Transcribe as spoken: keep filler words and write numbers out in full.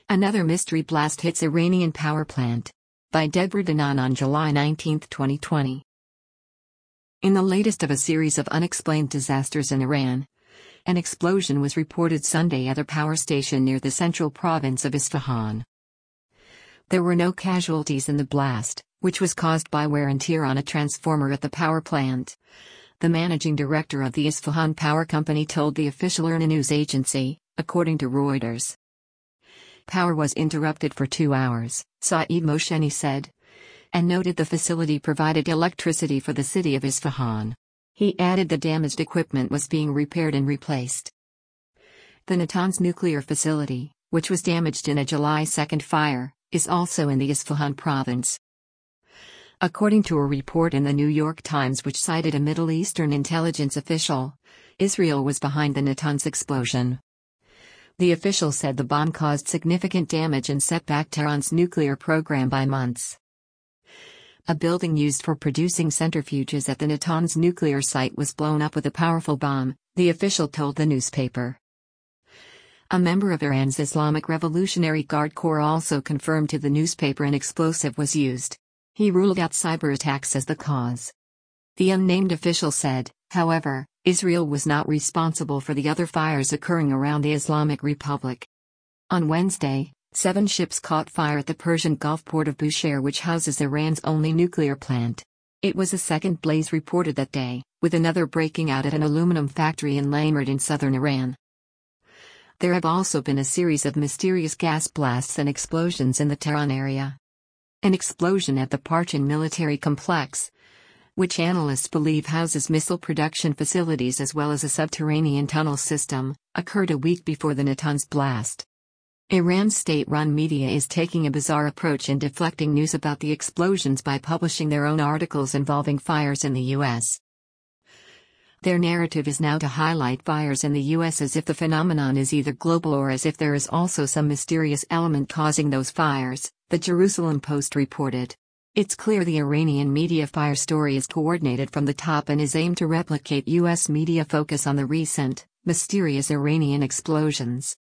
Another mystery blast hits Iranian power plant. By Deborah Danan on July nineteenth, twenty twenty. In the latest of a series of unexplained disasters in Iran, an explosion was reported Sunday at a power station near the central province of Isfahan. There were no casualties in the blast, which was caused by wear and tear on a transformer at the power plant. The managing director of the Isfahan Power Company told the official I R N A news agency, according to Reuters. Power was interrupted for two hours, Saeed Mosheni said, and noted the facility provided electricity for the city of Isfahan. He added the damaged equipment was being repaired and replaced. The Natanz nuclear facility, which was damaged in a July second fire, is also in the Isfahan province. According to a report in the New York Times which cited a Middle Eastern intelligence official, Israel was behind the Natanz explosion. The official said the bomb caused significant damage and set back Tehran's nuclear program by months. A building used for producing centrifuges at the Natanz nuclear site was blown up with a powerful bomb, the official told the newspaper. A member of Iran's Islamic Revolutionary Guard Corps also confirmed to the newspaper an explosive was used. He ruled out cyber attacks as the cause. The unnamed official said, however, Israel was not responsible for the other fires occurring around the Islamic Republic. On Wednesday, seven ships caught fire at the Persian Gulf port of Bushehr, which houses Iran's only nuclear plant. It was a second blaze reported that day, with another breaking out at an aluminum factory in Lamerd in southern Iran. There have also been a series of mysterious gas blasts and explosions in the Tehran area. An explosion at the Parchin military complex, which analysts believe houses missile production facilities as well as a subterranean tunnel system, occurred a week before the Natanz blast. Iran's state-run media is taking a bizarre approach in deflecting news about the explosions by publishing their own articles involving fires in the U S. Their narrative is now to highlight fires in the U S as if the phenomenon is either global or as if there is also some mysterious element causing those fires, the Jerusalem Post reported. It's clear the Iranian media fire story is coordinated from the top and is aimed to replicate U S media focus on the recent, mysterious Iranian explosions.